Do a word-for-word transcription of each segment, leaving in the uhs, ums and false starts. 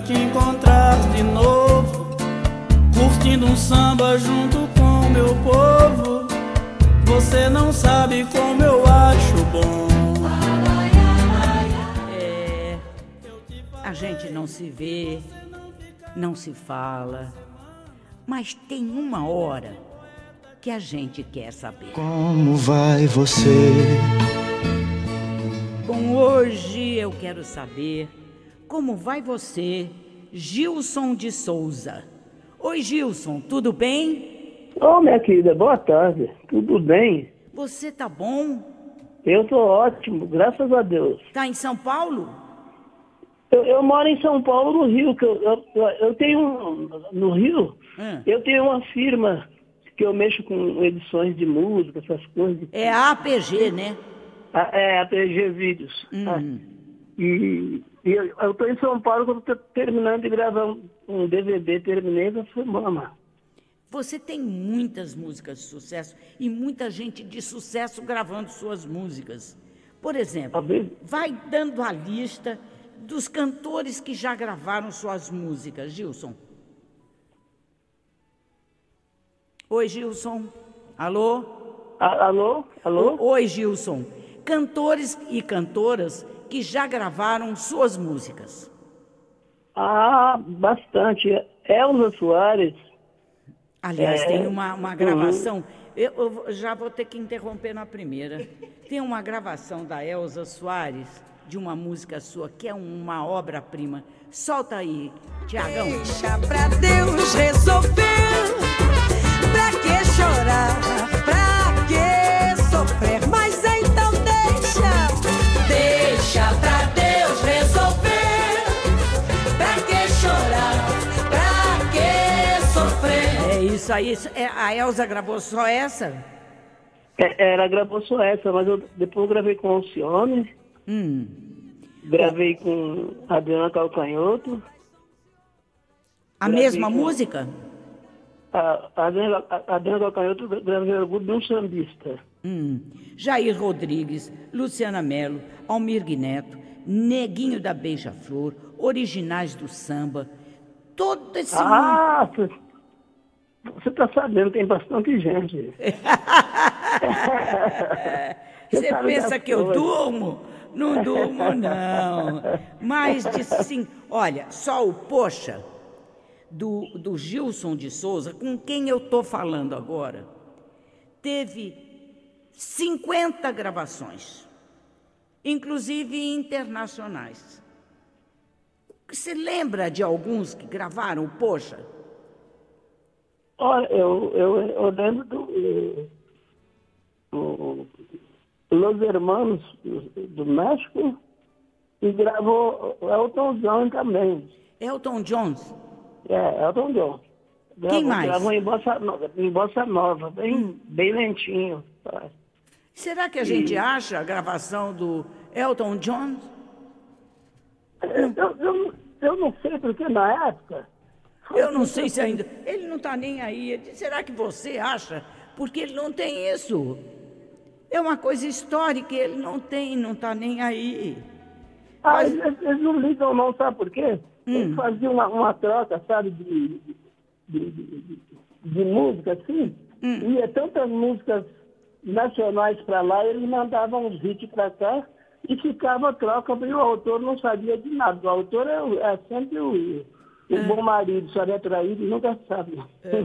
te encontrar de novo, curtindo um samba junto com meu povo. Você não sabe como eu acho bom. É, a gente não se vê, não se fala, mas tem uma hora que a gente quer saber. Como vai você? Bom, hoje eu quero saber como vai você, Gilson de Souza. Oi, Gilson, tudo bem? Ô, minha querida, boa tarde. Tudo bem? Você tá bom? Eu tô ótimo, graças a Deus. Tá em São Paulo? Eu, eu moro em São Paulo, no Rio. Que eu, eu, eu tenho, um, no Rio, Hum. eu tenho uma firma que eu mexo com edições de música, essas coisas. É a A P G, né? A, é, a P G Vídeos. Hum. Ah, e e eu, eu tô em São Paulo, quando eu tô terminando de gravar um, um D V D, terminei essa semana. Você tem muitas músicas de sucesso e muita gente de sucesso gravando suas músicas. Por exemplo, Talvez. vai dando a lista dos cantores que já gravaram suas músicas, Gilson. Oi, Gilson. Alô? A, alô? Alô? Oi, Gilson. Cantores e cantoras que já gravaram suas músicas. Ah, bastante. Elza Soares. Aliás, É. tem uma, uma gravação, eu, eu já vou ter que interromper na primeira. Tem uma gravação da Elza Soares, de uma música sua, que é uma obra-prima. Solta aí, Tiagão. Deixa pra Deus resolver. Pra que chorar? Pra que sofrer? Mas então deixa. Deixa pra Deus resolver. Pra que chorar? Pra que sofrer? É isso aí. Isso- é, a Elza gravou só essa? É, ela gravou só essa, mas eu, depois eu gravei com Alcione, Hum. gravei com Adriana Calcanhoto. A Gravei mesma com- música? A, a Adriana, a Adriana Calcanhoto gravei o de um sambista. Hum. Jair Rodrigues, Luciana Mello, Almir Neto, Neguinho da Beija-Flor, Originais do Samba. Todo esse mundo. Ah, você- você está sabendo, tem bastante gente. Você sabe pensa das que eu coisas. durmo? Não durmo, não. Mas, de, sim, olha, só o Poxa, do, do Gilson de Souza, com quem eu estou falando agora, teve cinquenta gravações, inclusive internacionais. Você lembra de alguns que gravaram o Poxa? Olha, eu, eu, eu lembro do, do Los Hermanos do, do México e gravou Elton John também. Elton John. É, Elton John. Gravou, Quem mais? Gravou em bossa, nova- em bossa nova, bem, bem lentinho. Tá? Será que a gente acha a gravação do Elton John? Eu, eu, eu, eu não sei, porque na época... Eu não sei se ainda. Ele não está nem aí. Ele diz, será que você acha? Porque ele não tem isso. É uma coisa histórica, ele não tem, não está nem aí. Ah, Mas- eles, eles não ligam não, sabe por quê? Eles faziam uma, uma troca, sabe, de, de, de, de- de música, assim. Ia tantas músicas nacionais para lá, eles mandavam os hits para cá e ficava a troca, e o autor não sabia de nada. O autor é, o- é sempre o, o bom marido, só é traído e nunca sabe.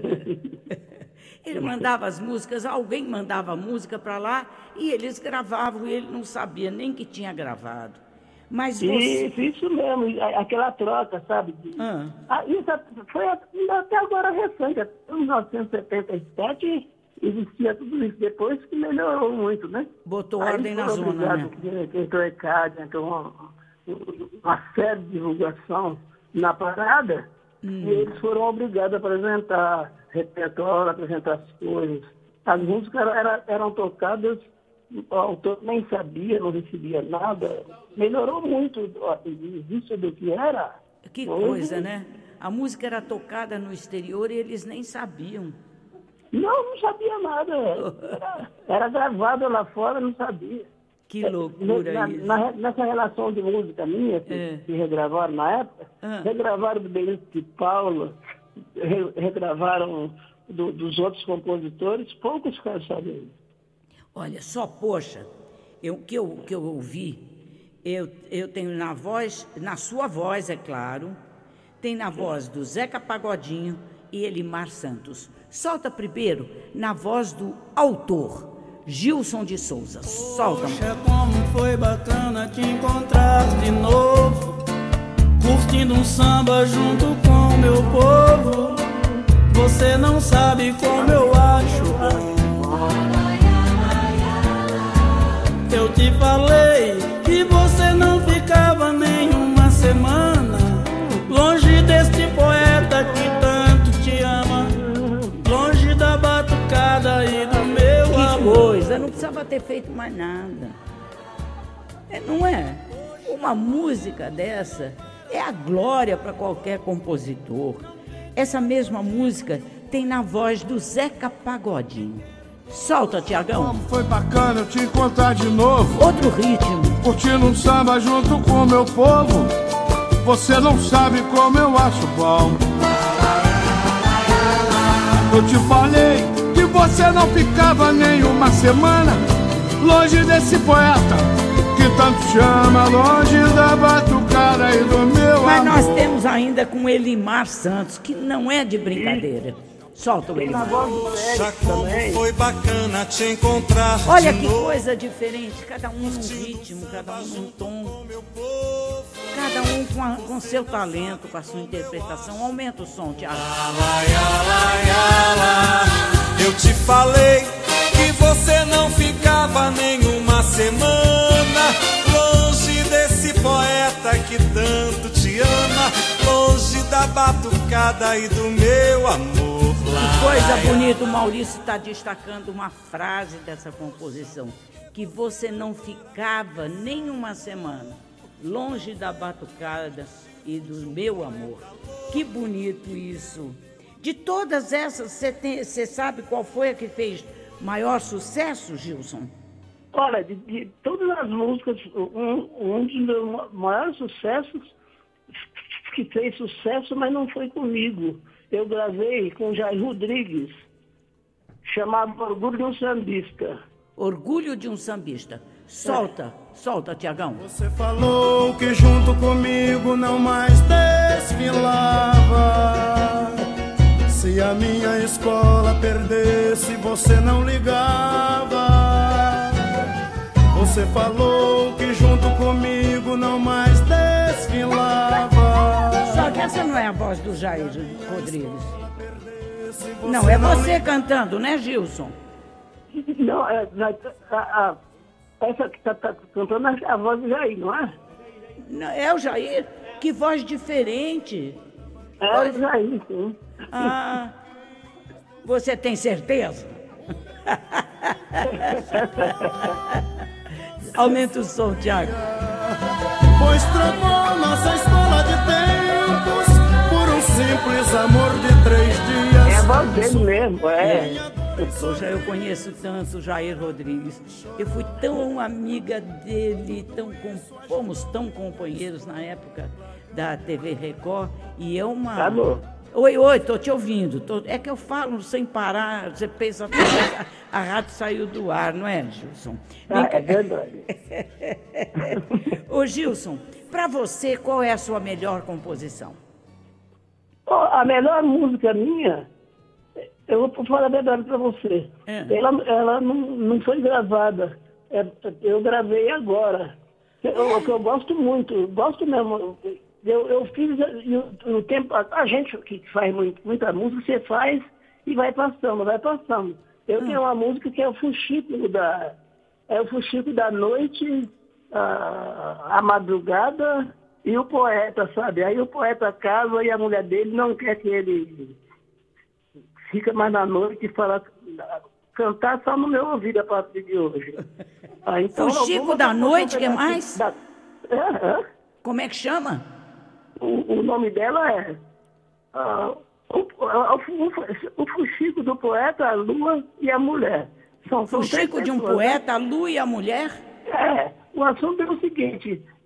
Ele mandava as músicas, alguém mandava a música para lá e eles gravavam e ele não sabia nem que tinha gravado. Mas você. Isso, isso mesmo, e a- aquela troca, sabe? de- Ah. Ah, isso foi até agora recente, até mil novecentos e setenta e sete existia tudo isso, depois que melhorou muito, né? Botou Aí ordem na foi zona, obrigado, né? que Entrou em casa, entrou uma, uma série de divulgação na parada, Hum. e eles foram obrigados a apresentar repertório, apresentar as coisas. As músicas eram, eram- eram tocadas, o autor nem sabia, não recebia nada. Melhorou muito ó, isso do que era. Que Hoje, coisa, né? A música era tocada no exterior e eles nem sabiam. Não, não sabia nada. Era, era gravado lá fora, não sabia. Que loucura Na- isso. na- nessa relação de música minha, que, É. que regravaram na época, Ah. Regravaram do Benito de Paula, re, regravaram do, dos outros compositores, poucos caras sabem. Olha, só Poxa, o que eu, que eu ouvi, eu, eu tenho na voz, na sua voz, é claro, tem na voz do Zeca Pagodinho e Elimar Santos. Solta primeiro na voz do autor, Gilson de Souza. Solta. Poxa, como foi bacana te encontrar de novo, curtindo um samba junto com meu povo. Você não sabe como eu acho bom. Eu te falei que você não ficava nem uma semana longe deste poeta que tanto te ama, longe da batucada e do meu que amor. Coisa, não precisava ter feito mais nada. É, não é? Uma música dessa é a glória para qualquer compositor. Essa mesma música tem na voz do Zeca Pagodinho. Solta, Tiagão. Como foi bacana eu te encontrar de novo, outro ritmo, curtindo um samba junto com o meu povo. Você não sabe como eu acho bom. Eu te falei que você não ficava nem uma semana longe desse poeta que tanto chama, longe da batucada e do meu Mas amor. nós temos ainda com Elimar Santos, que não é de brincadeira. Solta o Elimar. Poxa, como foi bacana te encontrar. Olha de que novo. coisa diferente, cada um num ritmo, cada um num tom, cada um com, a, com seu talento, com a sua interpretação. Aumenta o som, Tiago. Eu te falei que você não ficava nem uma semana longe desse poeta que tanto te ama, longe da batucada e do meu amor. Que coisa bonita, o Maurício está destacando uma frase dessa composição, que você não ficava nem uma semana longe da batucada e do meu amor. Que bonito isso. De todas essas, você sabe qual foi a que fez maior sucesso, Gilson? Olha, de, de todas as músicas, um, um dos meus maiores sucessos, que fez sucesso, mas não foi comigo. Eu gravei com Jair Rodrigues, chamado Orgulho de um Sambista. Orgulho de um Sambista. Solta, é. solta, Tiagão. Você falou que junto comigo não mais desfilava. Se a minha escola perdesse, você não ligava. Você falou que junto comigo não mais desfilava. Só que essa não é a voz do Jair Rodrigues. Não, é você cantando, né, Gilson? Não, é, a, a, essa que está tá cantando é a voz do Jair, não é? Não, é o Jair? Que voz diferente. É o Jair, sim. Ah, você tem certeza? Aumenta o som, Tiago. Pois trocou nossa escola de tempos por um simples amor de três dias. É a voz dele mesmo, é. é. Poxa, eu conheço tanto o Jair Rodrigues. Eu fui tão amiga dele, tão com... fomos tão companheiros na época da T V Record. E é uma... Alô? Oi, oi, tô te ouvindo. Tô... É que eu falo sem parar, você pensa que a, a rádio saiu do ar, não é, Gilson? Ah, é verdade. Ô, Gilson, para você, qual é a sua melhor composição? Oh, a melhor música minha, eu vou falar a verdade para você. É. Ela, ela não, não foi gravada. É, eu gravei agora. Eu, o que eu gosto muito, gosto mesmo. Eu, eu fiz no tempo, a gente que faz muito, muita música, você faz e vai passando, vai passando. Eu hum. tenho uma música que é o Fuxico da, é o Fuxico da noite, a, a madrugada e o poeta, sabe? Aí o poeta casa e a mulher dele não quer que ele fica mais na noite e fala, cantar só no meu ouvido a partir de hoje. Ah, então, Fuxico da noite, que mais? Da, é, é. Como é que chama? O, o nome dela é uh, o, o, o, o Fuxico do poeta, a lua e a mulher. São, são Fuxico de um poeta, a lua e a mulher? É, o assunto é o seguinte,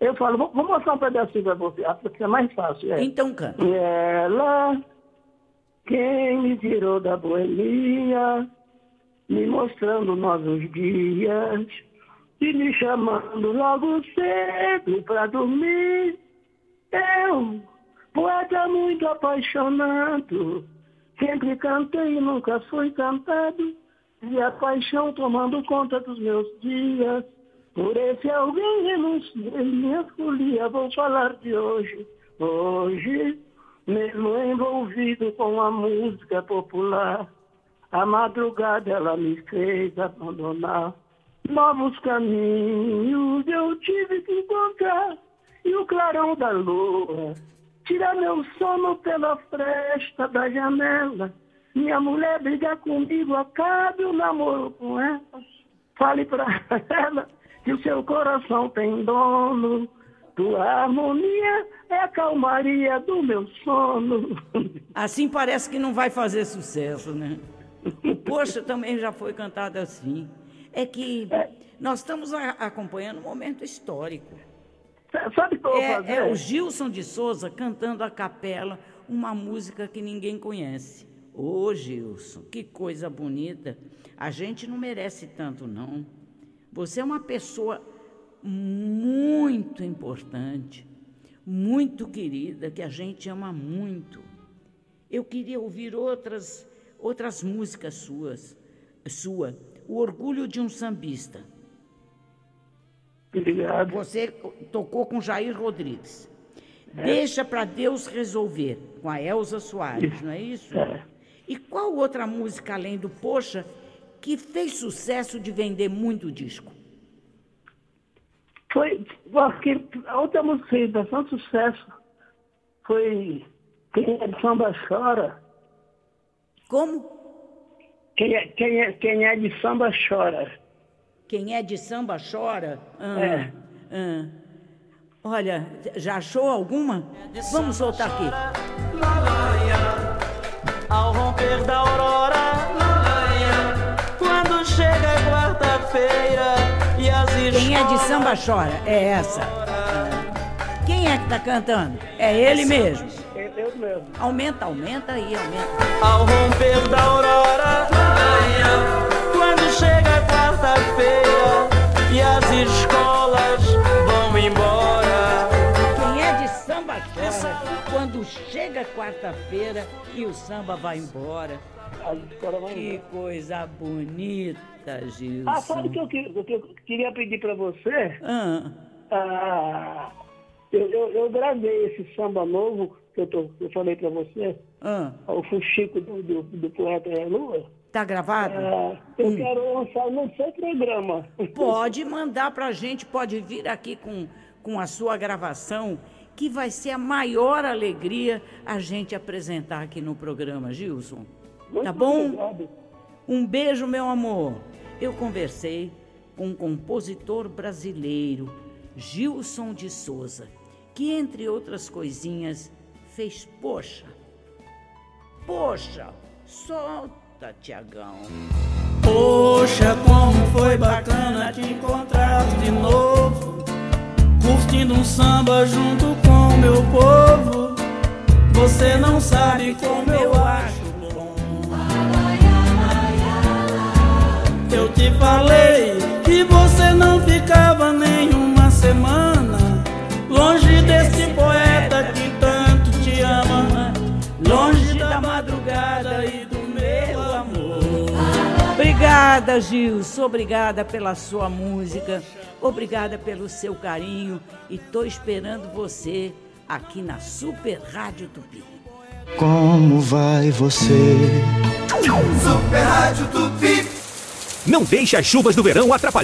Eu falo, vou, vou mostrar um pedacinho para você, acho que é mais fácil. É. Então canta. Ela, quem me tirou da boemia, me mostrando novos dias, e me chamando logo cedo para dormir. Eu, poeta muito apaixonado, sempre cantei e nunca fui cantado, e a paixão tomando conta dos meus dias. Por esse alguém renunciei, minha folia, vou falar de hoje. Hoje, mesmo envolvido com a música popular, a madrugada ela me fez abandonar. Novos caminhos eu tive que encontrar, e o clarão da lua tira meu sono pela fresta da janela. Minha mulher briga comigo, acabe o namoro com ela. Fale pra ela que o seu coração tem dono. Tua harmonia é a calmaria do meu sono. Assim parece que não vai fazer sucesso, né? O Poxa também já foi cantado assim. É que nós estamos a, acompanhando um momento histórico. Sabe o que eu vou é, fazer? é o Gilson de Souza cantando a capela uma música que ninguém conhece. Ô, Gilson, que coisa bonita. A gente não merece tanto, não. Você é uma pessoa muito importante, muito querida, que a gente ama muito. Eu queria ouvir outras, outras músicas suas. Sua, O Orgulho de um Sambista. Obrigado. Você tocou com Jair Rodrigues. É. Deixa para Deus Resolver, com a Elza Soares, não é isso? É. E qual outra música, além do Poxa, que fez sucesso de vender muito disco? Foi, porque a outra música que fez bastante sucesso foi Quem é de Samba Chora. Como? Quem é, quem é, quem é de Samba Chora. Quem é de samba chora? Ah, é. Ah. Olha, já achou alguma? Vamos soltar aqui. Ao romper da aurora, quando chega a quarta-feira e as escolas... Quem é de samba chora? É essa. Quem é que tá cantando? É ele mesmo. É eu mesmo. Aumenta, aumenta aí, aumenta. Ao romper da aurora, quando chega a quarta-feira e as escolas vão embora. Quem é de samba chora quando chega quarta-feira e o samba vai embora. Que coisa bonita, Gilson. Ah, sabe o que eu, que eu queria pedir para você? Ah. Ah, eu, eu, eu gravei esse samba novo que eu, tô, eu falei para você, Ah. o Fuxico do, do, do Poeta é Lua. Tá gravado? Ah, eu Hum. quero lançar no seu programa. Pode mandar pra gente, pode vir aqui com, com a sua gravação, que vai ser a maior alegria a gente apresentar aqui no programa, Gilson. Muito Tá bom? obrigado. Um beijo, meu amor. Eu conversei com um compositor brasileiro, Gilson de Souza, que, entre outras coisinhas, fez Poxa. Poxa, solta, Tiagão. Poxa, como foi bacana te encontrar de novo, curtindo um samba junto com meu povo. Você não sabe como eu acho bom. Eu te falei que você não ficava nem uma semana longe desse poeta que tanto te ama, longe da madrugada e do meu amor. Obrigada, Gilson. Obrigada pela sua música. Obrigada pelo seu carinho. E tô esperando você aqui na Super Rádio Tupi. Como vai você? Super Rádio Tupi. Não deixe as chuvas do verão atrapalhar.